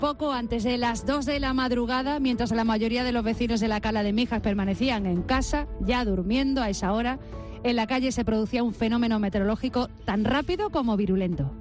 Poco antes de las 2 de la madrugada, mientras la mayoría de los vecinos de la Cala de Mijas permanecían en casa, ya durmiendo a esa hora, en la calle se producía un fenómeno meteorológico tan rápido como virulento.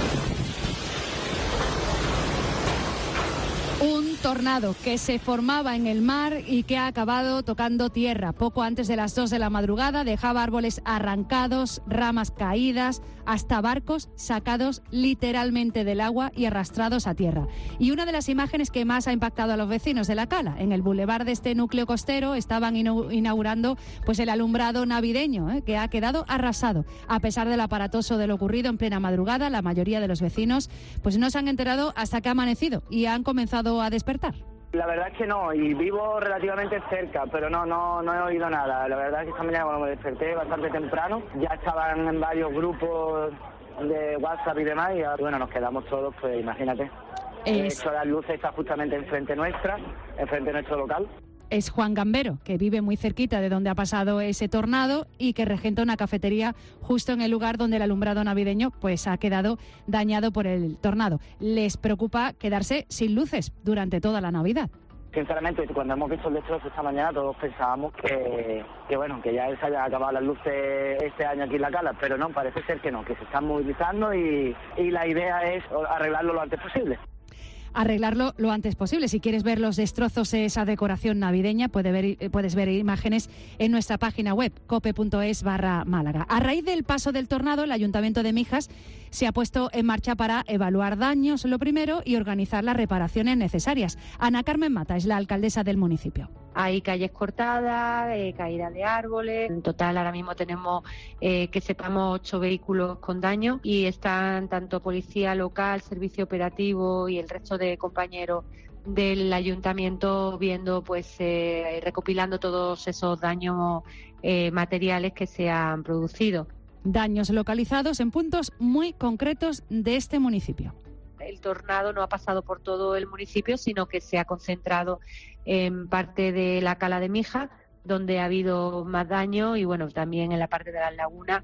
Un tornado que se formaba en el mar y que ha acabado tocando tierra. Poco antes de las 2 de la madrugada dejaba árboles arrancados, ramas caídas, hasta barcos sacados literalmente del agua y arrastrados a tierra. Y una de las imágenes que más ha impactado a los vecinos de la Cala, en el bulevar de este núcleo costero, estaban inaugurando pues el alumbrado navideño, que ha quedado arrasado. A pesar del aparatoso de lo ocurrido en plena madrugada, la mayoría de los vecinos pues no se han enterado hasta que ha amanecido y han comenzado a despertar. La verdad es que no, y vivo relativamente cerca, pero no he oído nada. La verdad es que esta mañana cuando me desperté bastante temprano, ya estaban en varios grupos de WhatsApp y demás, y bueno, nos quedamos todos, pues imagínate. De hecho, las luces están justamente enfrente nuestra, enfrente de nuestro local. Es Juan Gambero, que vive muy cerquita de donde ha pasado ese tornado y que regenta una cafetería justo en el lugar donde el alumbrado navideño pues ha quedado dañado por el tornado. Les preocupa quedarse sin luces durante toda la Navidad. Sinceramente, cuando hemos visto el destrozo esta mañana, todos pensábamos que ya se hayan acabado las luces este año aquí en la Cala, pero no, parece ser que no, que se están movilizando y la idea es arreglarlo lo antes posible. Arreglarlo lo antes posible. Si quieres ver los destrozos de esa decoración navideña, puedes ver imágenes en nuestra página web, cope.es/Málaga. A raíz del paso del tornado, el Ayuntamiento de Mijas se ha puesto en marcha para evaluar daños, lo primero, y organizar las reparaciones necesarias. Ana Carmen Mata es la alcaldesa del municipio. Hay calles cortadas, caída de árboles. En total, ahora mismo tenemos, que sepamos, 8 vehículos con daño y están tanto policía local, servicio operativo y el resto de compañeros del ayuntamiento viendo, pues recopilando todos esos daños materiales que se han producido. Daños localizados en puntos muy concretos de este municipio. El tornado no ha pasado por todo el municipio, sino que se ha concentrado en parte de la Cala de Mijas, donde ha habido más daño, y bueno, también en la parte de las lagunas.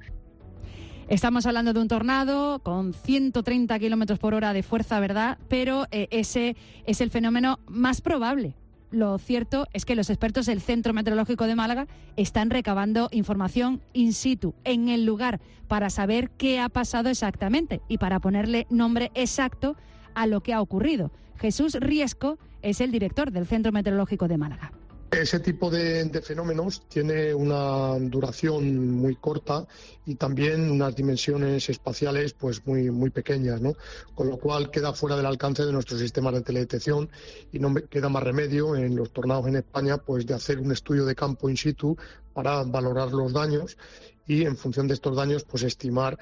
Estamos hablando de un tornado con 130 kilómetros por hora de fuerza, ¿verdad? Pero ese es el fenómeno más probable. Lo cierto es que los expertos del Centro Meteorológico de Málaga están recabando información in situ, en el lugar, para saber qué ha pasado exactamente y para ponerle nombre exacto a lo que ha ocurrido. Jesús Riesco es el director del Centro Meteorológico de Málaga. Ese tipo de fenómenos tiene una duración muy corta y también unas dimensiones espaciales pues muy pequeñas, ¿no? Con lo cual queda fuera del alcance de nuestros sistemas de teledetección y no queda más remedio en los tornados en España pues de hacer un estudio de campo in situ para valorar los daños y en función de estos daños pues estimar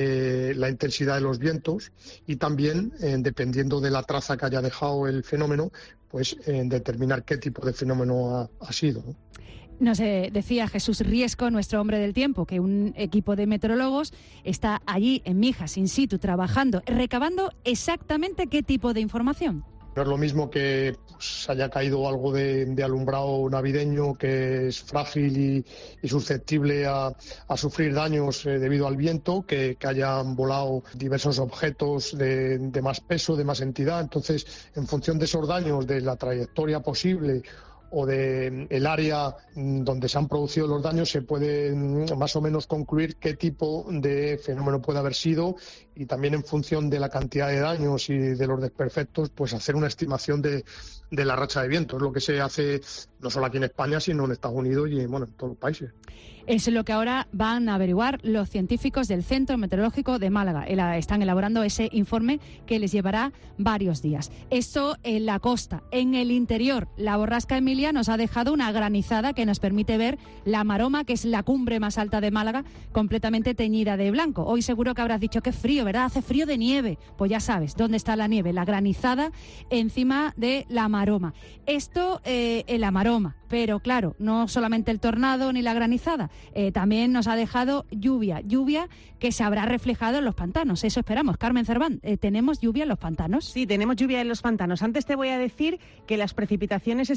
la intensidad de los vientos y también, dependiendo de la traza que haya dejado el fenómeno, pues determinar qué tipo de fenómeno ha sido, ¿no? Nos decía Jesús Riesco, nuestro hombre del tiempo, que un equipo de meteorólogos está allí en Mijas, in situ, trabajando, recabando exactamente qué tipo de información. No es lo mismo que pues, haya caído algo de alumbrado navideño que es frágil y susceptible a sufrir daños debido al viento, que hayan volado diversos objetos de más peso, de más entidad. Entonces, en función de esos daños, de la trayectoria posible o de el área donde se han producido los daños, se puede más o menos concluir qué tipo de fenómeno puede haber sido y también en función de la cantidad de daños y de los desperfectos, pues hacer una estimación de la racha de viento. Es lo que se hace no solo aquí en España, sino en Estados Unidos y bueno, en todos los países. Es lo que ahora van a averiguar los científicos del Centro Meteorológico de Málaga. Están elaborando ese informe que les llevará varios días. Esto en la costa. En el interior, la borrasca Emilia nos ha dejado una granizada que nos permite ver la Maroma, que es la cumbre más alta de Málaga, completamente teñida de blanco. Hoy seguro que habrás dicho que es frío, ¿verdad? Hace frío de nieve. Pues ya sabes, ¿dónde está la nieve? La granizada encima de la Maroma. Esto en la Maroma. Pero claro, no solamente el tornado ni la granizada, también nos ha dejado lluvia que se habrá reflejado en los pantanos. Eso esperamos. Carmen Cerván, ¿tenemos lluvia en los pantanos? Sí, tenemos lluvia en los pantanos. Antes te voy a decir que las precipitaciones esta madrugada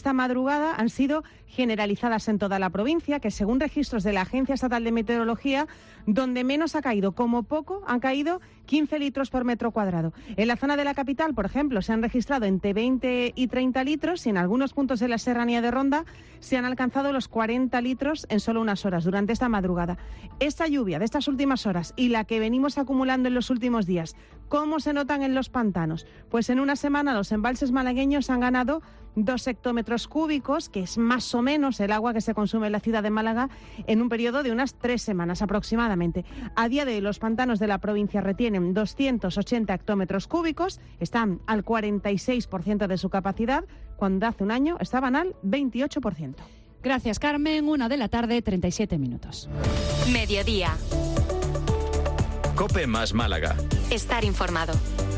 madrugada han sido generalizadas en toda la provincia, que según registros de la Agencia Estatal de Meteorología, donde menos ha caído, como poco, han caído 15 litros por metro cuadrado. En la zona de la capital, por ejemplo, se han registrado entre 20 y 30 litros y en algunos puntos de la serranía de Ronda se han alcanzado los 40 litros en solo unas horas durante esta madrugada. Esta lluvia de estas últimas horas y la que venimos acumulando en los últimos días, ¿cómo se notan en los pantanos? Pues en una semana los embalses malagueños han ganado 2 hectómetros cúbicos, que es más o menos el agua que se consume en la ciudad de Málaga en un periodo de unas 3 semanas aproximadamente. A día de hoy los pantanos de la provincia retienen 280 hectómetros cúbicos, están al 46% de su capacidad, cuando hace un año estaban al 28%. Gracias, Carmen. 1:37 p.m. Mediodía. COPE más Málaga. Estar informado.